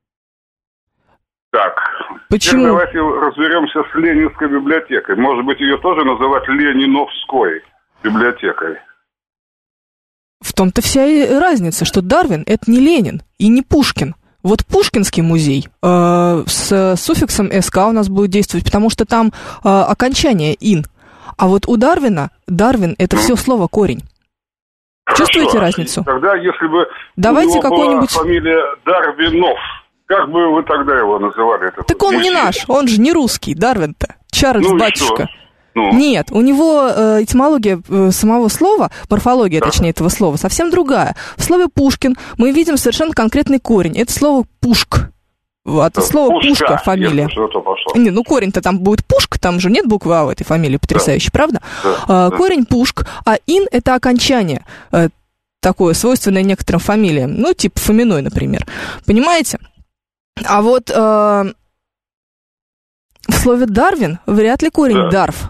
Так, почему? Теперь давайте разберемся с Ленинской библиотекой. Может быть, ее тоже называть Лениновской библиотекой? В том-то вся и разница, что Дарвин — это не Ленин и не Пушкин. Вот Пушкинский музей э, с суффиксом «СК» у нас будет действовать, потому что там э, окончание «ин». А вот у Дарвина, Дарвин — это все слово «корень». Хорошо. Чувствуете разницу? Тогда, если бы давайте у него какой-нибудь... была фамилия Дарвинов, как бы вы тогда его называли? Так он музей? Не наш, он же не русский, Дарвин-то, Чарльз ну батюшка. Ну. Нет, у него э, этимология э, самого слова, морфология, да. точнее, этого слова, совсем другая. В слове «Пушкин» мы видим совершенно конкретный корень. Это слово «пушк». Вот, да, слово «пушка», пушка фамилия. Не, ну корень-то там будет «пушк», там же нет буквы «а» в этой фамилии, потрясающе, да. правда? Да, а, да. Корень «пушк», а «ин» — это окончание, э, такое, свойственное некоторым фамилиям, ну, типа Фоминой, например. Понимаете? А вот э, в слове «Дарвин» вряд ли корень да. «дарв».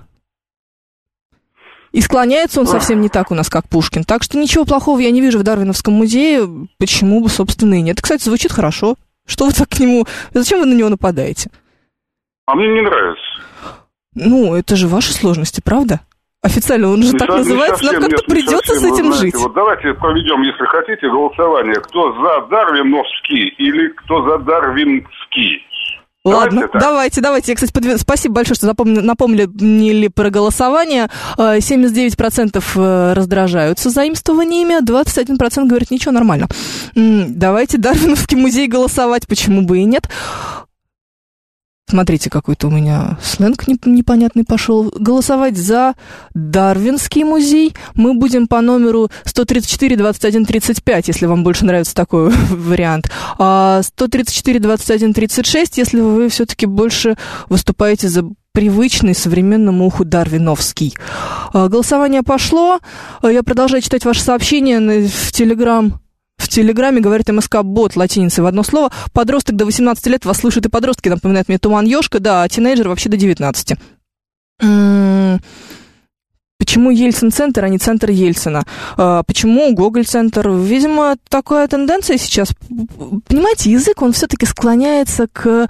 И склоняется он совсем не так у нас, как Пушкин. Так что ничего плохого я не вижу в Дарвиновском музее. Почему бы, собственно, и нет. Это, кстати, звучит хорошо. Что вы так к нему... Зачем вы на него нападаете? А мне не нравится. Ну, это же ваши сложности, правда? Официально он же не так со... называется. Нам как-то придется с этим знаете, жить. Вот давайте проведем, если хотите, голосование. Кто за Дарвиновский или кто за Дарвинский? Ладно, давайте, давайте, давайте. Я, кстати, подв... спасибо большое, что запомни... напомнили про голосование. семьдесят девять процентов раздражаются заимствованиями, двадцать один процент говорят, ничего, нормально. Давайте Дарвиновский музей голосовать, почему бы и нет. Смотрите, какой-то у меня сленг непонятный пошел. Голосовать за Дарвинский музей мы будем по номеру сто тридцать четыре двадцать один тридцать пять, если вам больше нравится такой вариант. А сто тридцать четыре двадцать один тридцать шесть, если вы все-таки больше выступаете за привычный современному уху Дарвиновский. Голосование пошло. Я продолжаю читать ваши сообщения в Телеграм. В Телеграме говорит МСК-бот латиницей в одно слово. Подросток до восемнадцати лет, вас слушают и подростки, напоминает мне Туман Ёшка, да, а тинейджер вообще до девятнадцати. М-м- Почему Ельцин-центр, а не центр Ельцина? Почему Гоголь-центр? Видимо, такая тенденция сейчас. Понимаете, язык, он все-таки склоняется к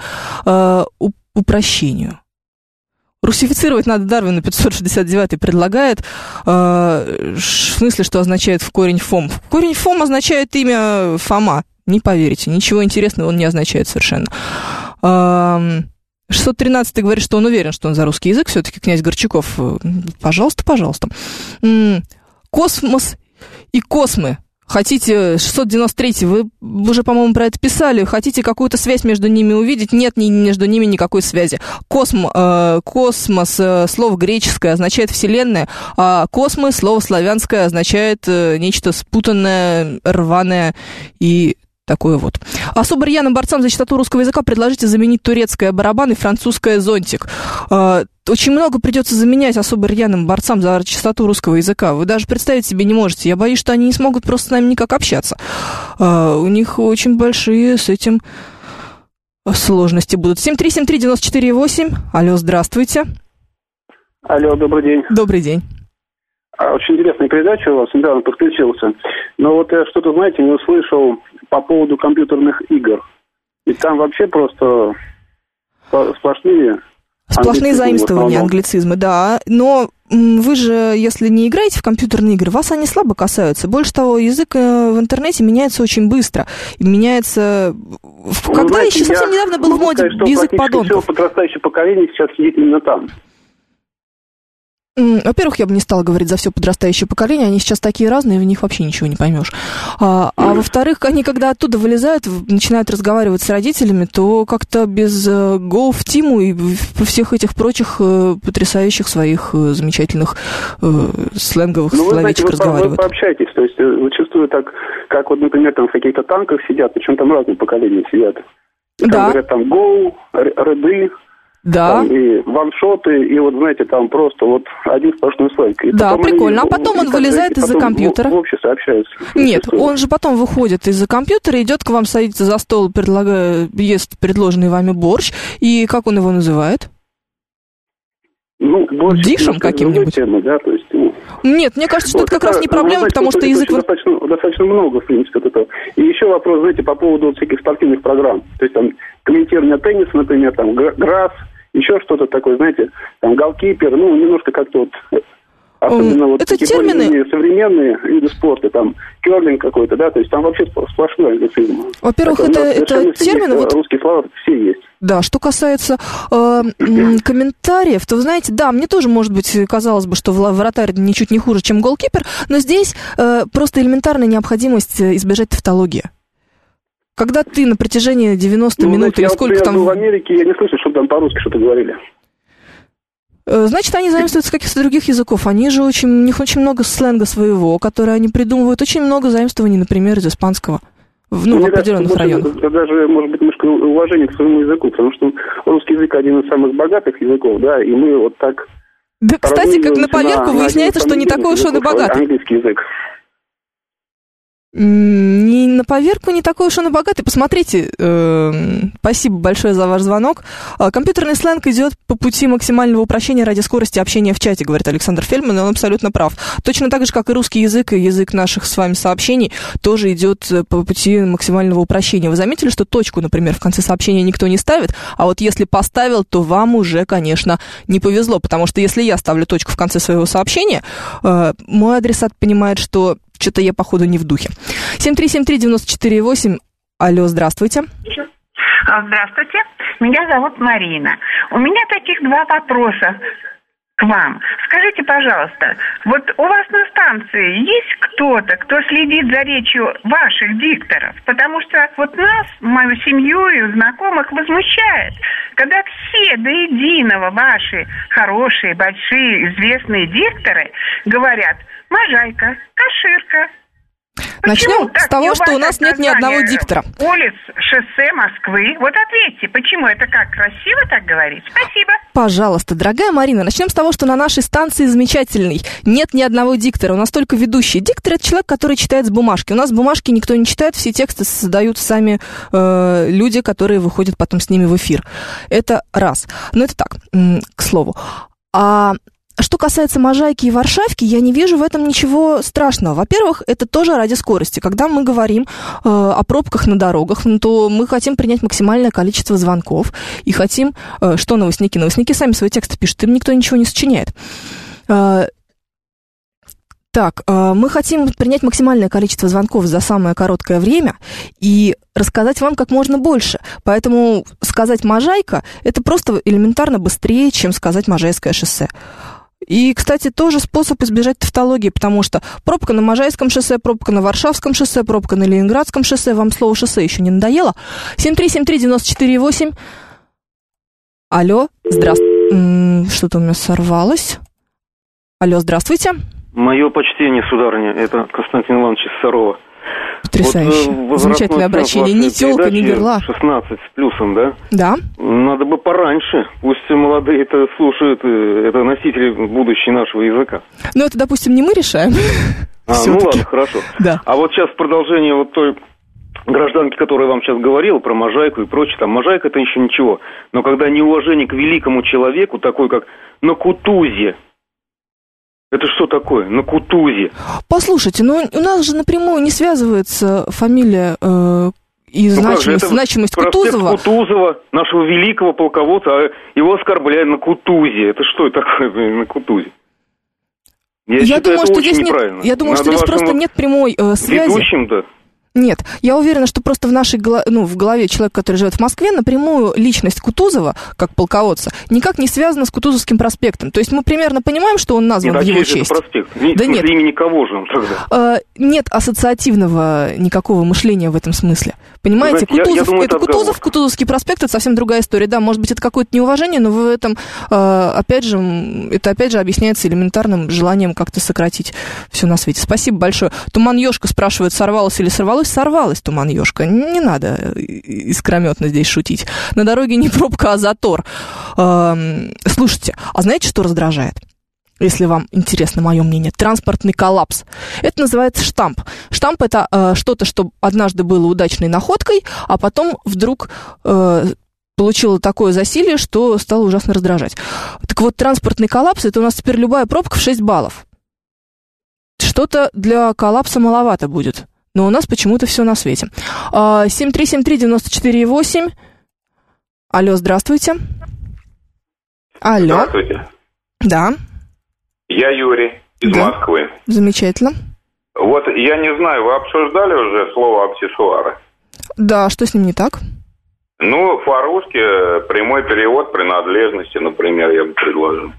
упрощению. Русифицировать надо. Дарвин пятьсот шестьдесят девятый предлагает, э, в смысле, что означает в корень фом. В корень фом означает имя Фома. Не поверите, ничего интересного он не означает совершенно. Э, шестьсот тринадцатый говорит, что он уверен, что он за русский язык. Все-таки князь Горчаков. Пожалуйста, пожалуйста. Космос и космы. Хотите, шестьсот девяносто третий, вы уже, по-моему, про это писали, хотите какую-то связь между ними увидеть? Нет, ни, между ними никакой связи. Косм, э, космос, э, слово греческое, означает вселенная, а космос, слово славянское, означает э, нечто спутанное, рваное и такое вот. Особо рьяным борцам за чистоту русского языка предложите заменить турецкое барабан и французское зонтик. Э, Очень много придется заменять особо рьяным борцам за чистоту русского языка. Вы даже представить себе не можете. Я боюсь, что они не смогут просто с нами никак общаться. Uh, у них очень большие с этим сложности будут. семь три семь три девять четыре восемь. Алло, здравствуйте. Алло, добрый день. Добрый день. Очень интересная передача у вас, недавно подключился. Но вот я что-то, знаете, не услышал по поводу компьютерных игр. И там вообще просто сплошные... Сплошные заимствования, англицизмы, да. Но вы же, если не играете в компьютерные игры, вас они слабо касаются. Больше того, язык в интернете меняется очень быстро. И меняется... Вы Когда знаете, еще совсем недавно был в моде сказать, язык подонков. Все подрастающее поколение сейчас сидит именно там. Во-первых, я бы не стала говорить за все подрастающее поколение, они сейчас такие разные, в них вообще ничего не поймешь. А, а во-вторых, они когда оттуда вылезают, начинают разговаривать с родителями, то как-то без go в тиму и всех этих прочих потрясающих своих замечательных э, сленговых ну, словечек вы, разговаривают. Вы пообщаетесь, то есть зачастую так, как вот, например, там в каких-то танках сидят, причем там разные поколения сидят. Там да. Говорят, там go, реды. Да. Там и ваншоты, и вот, знаете, там просто вот один сплошной сленг. И да, прикольно. Они, а потом он вылезает из-за компьютера. В, в обществе общаются. Нет, он же потом выходит из-за компьютера, идет к вам, садится за стол, предлагая, ест предложенный вами борщ. И как он его называет? Ну, борщ... Дишем каким-нибудь? Тема, да, то есть, ну... Нет, мне кажется, что вот это как это, раз не проблема, ну, потому что язык... Достаточно, достаточно много, в принципе, от этого. И еще вопрос, знаете, по поводу вот всяких спортивных программ. То есть там комментирование тенниса, например, там грасс, еще что-то такое, знаете, там голкипер, ну, немножко как-то вот... Особенно um, вот это такие термины... современные виды спорта, там керлинг какой-то, да, то есть там вообще сплошной англицизм. Во-первых, это, это термины... Вот... Русские слова все есть. Да, что касается э, комментариев, то, вы знаете, да, мне тоже, может быть, казалось бы, что вратарь ничуть не хуже, чем голкипер, но здесь э, просто элементарная необходимость избежать тавтологии. Когда ты на протяжении девяноста ну, минут знаете, или сколько вот, там... Я был в Америке, я не слышал, чтобы там по-русски что-то говорили. Значит, они заимствуют с каких-то других языков. Они же очень, у них очень много сленга своего, который они придумывают. Очень много заимствований, например, из испанского. В, ну, в определенных даже, районах. Даже, может быть, немножко уважение к своему языку, потому что русский язык один из самых богатых языков, да, и мы вот так... Да, кстати, как на поверку на, выясняется, на что не такой уж он и богатый. Английский язык. Не на поверку, не такой уж он и богатый. Посмотрите, э, спасибо большое за ваш звонок. Компьютерный сленг идет по пути максимального упрощения ради скорости общения в чате, говорит Александр Фельдман, и он абсолютно прав. Точно так же, как и русский язык, и язык наших с вами сообщений тоже идет по пути максимального упрощения. Вы заметили, что точку, например, в конце сообщения никто не ставит, а вот если поставил, то вам уже, конечно, не повезло, потому что если я ставлю точку в конце своего сообщения, э, мой адресат понимает, что что-то я, походу, не в духе. семь три семь три девять четыре восемь. Алло, здравствуйте. Здравствуйте. Меня зовут Марина. У меня таких два вопроса к вам. Скажите, пожалуйста, вот у вас на станции есть кто-то, кто следит за речью ваших дикторов? Потому что вот нас, мою семью и знакомых возмущает, когда все до единого ваши хорошие, большие, известные дикторы говорят: Можайка, Каширка. Начнем с того, что у нас нет ни одного диктора. Улиц, шоссе Москвы. Вот ответьте, почему это как красиво так говорить? Спасибо. Пожалуйста, дорогая Марина, начнем с того, что на нашей станции замечательной нет ни одного диктора, у нас только ведущий. Диктор — это человек, который читает с бумажки. У нас с бумажки никто не читает, все тексты создают сами э, люди, которые выходят потом с ними в эфир. Это раз. Но это так, к слову. А что касается можайки и варшавки, я не вижу в этом ничего страшного. Во-первых, это тоже ради скорости. Когда мы говорим э, о пробках на дорогах, то мы хотим принять максимальное количество звонков и хотим, э, что новостники? Новостники сами свои тексты пишут, им никто ничего не сочиняет. Э, Так, мы хотим принять максимальное количество звонков за самое короткое время и рассказать вам как можно больше. Поэтому сказать «Можайка» — это просто элементарно быстрее, чем сказать «Можайское шоссе». И, кстати, тоже способ избежать тавтологии, потому что пробка на Можайском шоссе, пробка на Варшавском шоссе, пробка на Ленинградском шоссе. Вам слово «шоссе» еще не надоело? семь три семь три девять четыре восемь. Алло, здравствуйте. Что-то у меня сорвалось. Алло, здравствуйте. Мое почтение, сударыня, это Константин Иванович из Сарова. Потрясающе. Вот, замечательное обращение. Ни тёлка, ни герла. шестнадцать с плюсом, да? Да. Надо бы пораньше. Пусть молодые это слушают, это носители будущего нашего языка. Ну, это, допустим, не мы решаем. А, ну ладно, хорошо. Да. А вот сейчас в продолжение вот той гражданки, которая вам сейчас говорила про можайку и прочее, там можайка это еще ничего. Но когда неуважение к великому человеку, такой как на Кутузе, это что такое? На Кутузе. Послушайте, ну у нас же напрямую не связывается фамилия э, и ну, значимость, значимость Кутузова. Кутузова, нашего великого полководца, а его оскорбляют на Кутузе. Это что такое на Кутузе? Я, я считаю, думаю, это что очень здесь неправильно. нет, я думаю, Надо что здесь просто нет прямой э, связи. Ведущим-то. Нет, я уверена, что просто в нашей ну, в голове человека, который живет в Москве, напрямую личность Кутузова, как полководца, никак не связана с Кутузовским проспектом. То есть мы примерно понимаем, что он назван нет, в его честь. Это проспект? В да нет. Имени кого же он тогда? Э, нет ассоциативного никакого мышления в этом смысле. Понимаете, знаете, Кутузов, я, я думаю, это, это Кутузов, Кутузовский проспект, это совсем другая история. Да, может быть, это какое-то неуважение, но в этом, э, опять же, это опять же объясняется элементарным желанием как-то сократить все на свете. Спасибо большое. Туман Ёшка спрашивает, сорвалось или сорвалось? Сорвалось, Туман Ёшка. Не надо искрометно здесь шутить. На дороге не пробка, а затор. Э, слушайте, а знаете, что раздражает? Если вам интересно мое мнение, транспортный коллапс. Это называется штамп. Штамп – это э, что-то, что однажды было удачной находкой, а потом вдруг э, получило такое засилие, что стало ужасно раздражать. Так вот, транспортный коллапс – это у нас теперь любая пробка в шесть баллов. Что-то для коллапса маловато будет, но у нас почему-то все на свете. семь три семь три девять четыре восемь. Алло, здравствуйте. Алло. Здравствуйте. Да. Я Юрий из да. Москвы. Замечательно. Вот я не знаю, вы обсуждали уже слово аксессуары? Да, что с ним не так? Ну, по-русски прямой перевод принадлежности, например, я бы предложил.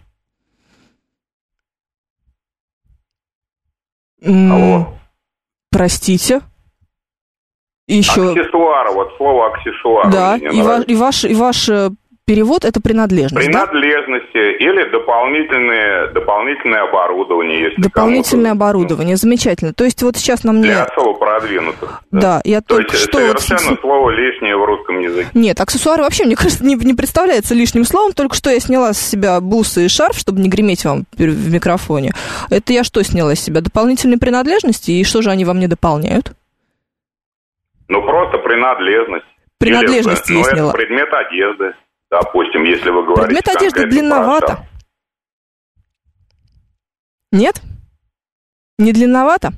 Mm, Алло. Простите. Еще... Аксессуары, вот слово аксессуары. Да, и, ва- и, ваш, и ваш перевод – это принадлежность, принадлежности, да? Или дополнительное, дополнительное оборудование. Если дополнительное кому-то... оборудование, замечательно. То есть вот сейчас нам не... Для особо продвинутых. Да, да я То только есть что... совершенно вот... слово лишнее в русском языке. Нет, аксессуары вообще, мне кажется, не, не представляется лишним словом. Только что я сняла с себя бусы и шарф, чтобы не греметь вам в микрофоне. Это я что сняла с себя? Дополнительные принадлежности? И что же они во мне дополняют? Ну, просто принадлежность. Принадлежность Или, я ну, сняла. Это предмет одежды. Допустим, если вы говорите... Предмет одежды длинновато. Нет? Не длинновато?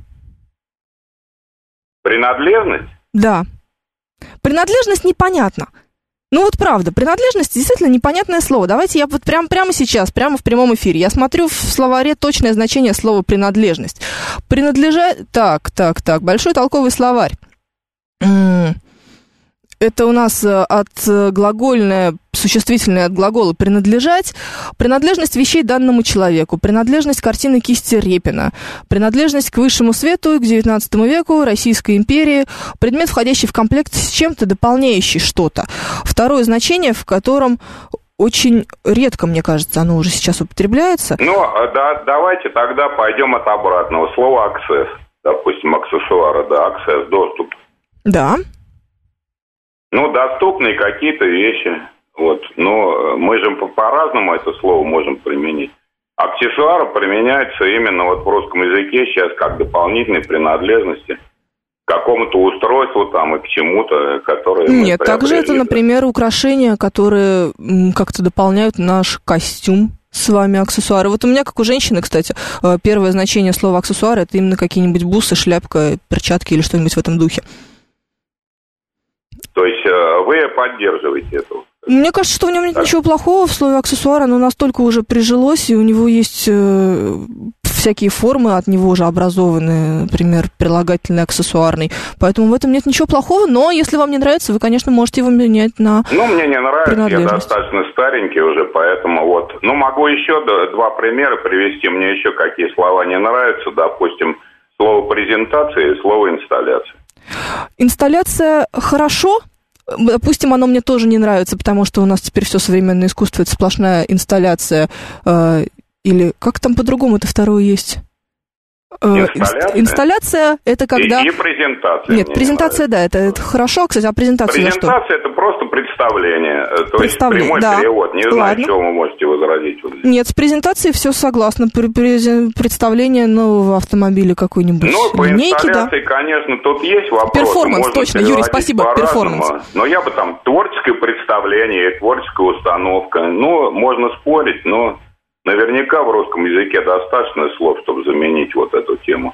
Принадлежность? Да. Принадлежность непонятна. Ну вот правда, принадлежность действительно непонятное слово. Давайте я вот прям, прямо сейчас, прямо в прямом эфире, я смотрю в словаре точное значение слова принадлежность. Принадлежать... Так, так, так, большой толковый словарь. Это у нас от глагольное, существительное от глагола «принадлежать», принадлежность вещей данному человеку, принадлежность картины кисти Репина, принадлежность к высшему свету, к девятнадцатому веку, Российской империи, предмет, входящий в комплект с чем-то, дополняющий что-то. Второе значение, в котором очень редко, мне кажется, оно уже сейчас употребляется. Ну, да, давайте тогда пойдем от обратного. Слово «аксесс». Допустим, аксессуары, да, аксесс, доступ. Да. Ну, доступные какие-то вещи, вот, но мы же по-разному это слово можем применить. Аксессуары применяются именно вот в русском языке сейчас как дополнительные принадлежности к какому-то устройству там и к чему-то, которое... Нет, также это, например, украшения, которые как-то дополняют наш костюм с вами аксессуары. Вот у меня, как у женщины, кстати, первое значение слова аксессуары — это именно какие-нибудь бусы, шляпка, перчатки или что-нибудь в этом духе. То есть вы поддерживаете это? Мне кажется, что в нем нет ничего плохого в слове аксессуар, оно настолько уже прижилось, и у него есть э, всякие формы от него уже образованные, например, прилагательный, аксессуарный. Поэтому в этом нет ничего плохого, но если вам не нравится, вы, конечно, можете его менять на Ну, мне не нравится, я достаточно старенький уже, поэтому вот. Ну, могу еще два примера привести, мне еще какие слова не нравятся, допустим, слово презентация и слово инсталляция. Инсталляция хорошо. Допустим, оно мне тоже не нравится, потому что у нас теперь все современное искусство, это сплошная инсталляция. Э, или как там по-другому это второе есть? Э, инсталляция? Инсталляция — это когда... И, и презентация. Нет, презентация, не да, это, это хорошо. Кстати, а презентация за что? Презентация — это просто представление. То представление, есть прямой да. перевод. Не Ладно. знаю, что вы можете возразить. Нет, с презентацией все согласна. Представление нового автомобиля какой-нибудь. Ну, по линейки, инсталляции, да. конечно, тут есть вопросы. Перформанс, можно точно, Юрий, спасибо, перформанс. Но я бы там творческое представление, творческая установка. Ну, можно спорить, но наверняка в русском языке достаточно слов, чтобы заменить вот эту тему.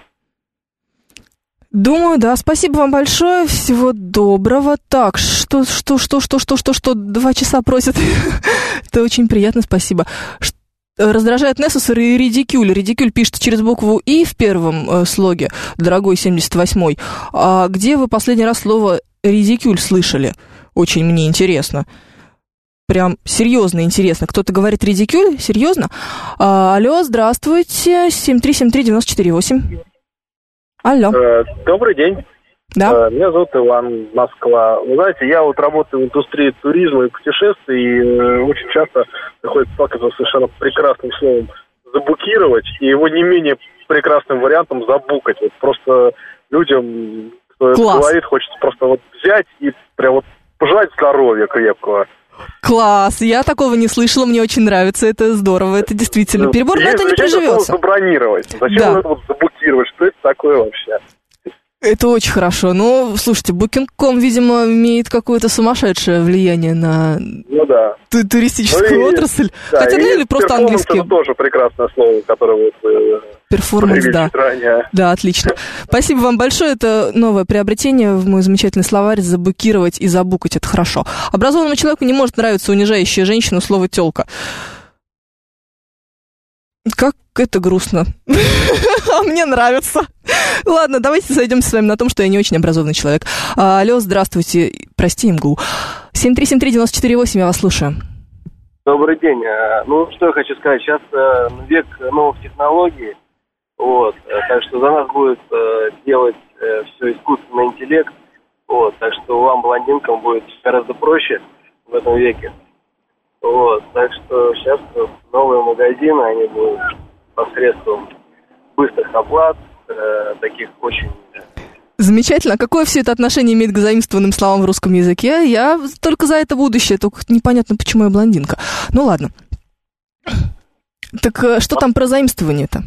Думаю, да. Спасибо вам большое. Всего доброго. Так, что, что, что, что, что, что, что, два часа просят. Это очень приятно, спасибо. Раздражает Несусер и Редикюль. Редикюль пишет через букву «и» в первом э, слоге, дорогой семьдесят восьмой. А где вы последний раз слово «редикюль» слышали? Очень мне интересно. Прям серьезно интересно. Кто-то говорит «редикюль»? Серьезно? А, алло, здравствуйте. семь три семь три девять четыре восемь. Алло. Добрый день. Да. Меня зовут Иван, Москва. Вы знаете, я вот работаю в индустрии туризма и путешествий, и очень часто приходится сталкиваться с совершенно прекрасным словом «забукировать», и его не менее прекрасным вариантом «забукать». Вот просто людям, кто это говорит, хочется просто вот взять и прям вот пожелать здоровья крепкого. Класс, я такого не слышала, мне очень нравится, это здорово, это действительно перебор, но это не приживется. Забронировать, зачем да. это вот забукировать, что это такое вообще? Это очень хорошо, но, слушайте, букинг точка ком, видимо, имеет какое-то сумасшедшее влияние на ну, да. ту- туристическую ну, и, отрасль, да, хотя, ну, или просто английский. Это тоже прекрасное слово, которое вы перформанс, да. ранее. Да, отлично. Спасибо вам большое. Это новое приобретение в мой замечательный словарь. Забукировать и забукать — это хорошо. Образованному человеку не может нравиться унижающая женщину слово «тёлка». Как это грустно. А мне нравится. Ладно, давайте сойдемся с вами на том, что я не очень образованный человек. А, алло, здравствуйте. Прости, МГУ. семь три семь три девять четыре восемь, я вас слушаю. Добрый день. Ну, что я хочу сказать. Сейчас век новых технологий. Вот, так что за нас будет э, делать э, все искусственный интеллект. Вот, так что вам, блондинкам, будет гораздо проще в этом веке. Вот, так что сейчас новые магазины, они будут посредством быстрых оплат, э, таких очень... Замечательно. А какое все это отношение имеет к заимствованным словам в русском языке? Я только за это будущее, только непонятно, почему я блондинка. Ну ладно. Так что там про заимствование-то?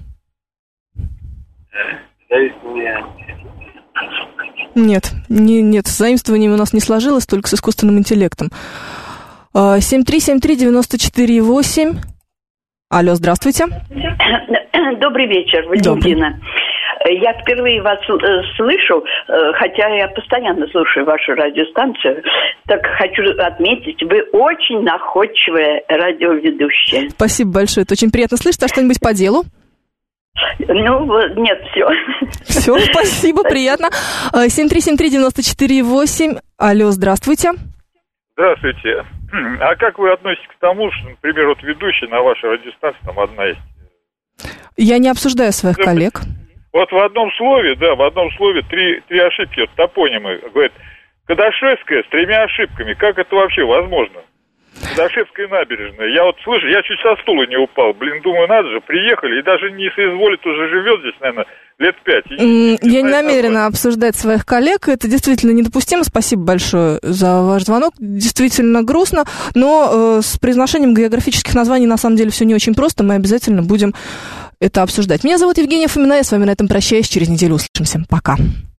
Нет, не, нет, с заимствованием у нас не сложилось, только с искусственным интеллектом. семь три семь три девять четыре восемь. Алло, здравствуйте. Добрый вечер, Валентина. Добрый. Я впервые вас слышу, хотя я постоянно слушаю вашу радиостанцию. Так хочу отметить, вы очень находчивая радиоведущая. Спасибо большое, это очень приятно слышать. А что-нибудь по делу? Ну, нет, все. Все, спасибо, приятно. семь три семь три девять четыре восемь. Алло, здравствуйте. Здравствуйте. А как вы относитесь к тому, что, например, вот ведущая на вашей радиостанции, там одна есть? Я не обсуждаю своих да, коллег. Вот в одном слове, да, в одном слове три, три ошибки, вот топонимы. Говорит, Кадашевская с тремя ошибками. Как это вообще возможно? Кадашевская набережная. Я вот слышу, я чуть со стула не упал. Блин, думаю, надо же, приехали, и даже не соизволит, уже живет здесь, наверное, лет пять. И, не, не я не намерена назвать. Обсуждать своих коллег. Это действительно недопустимо. Спасибо большое за ваш звонок. Действительно грустно, но э, с произношением географических названий на самом деле все не очень просто. Мы обязательно будем это обсуждать. Меня зовут Евгения Фомина. Я с вами на этом прощаюсь. Через неделю услышимся. Пока.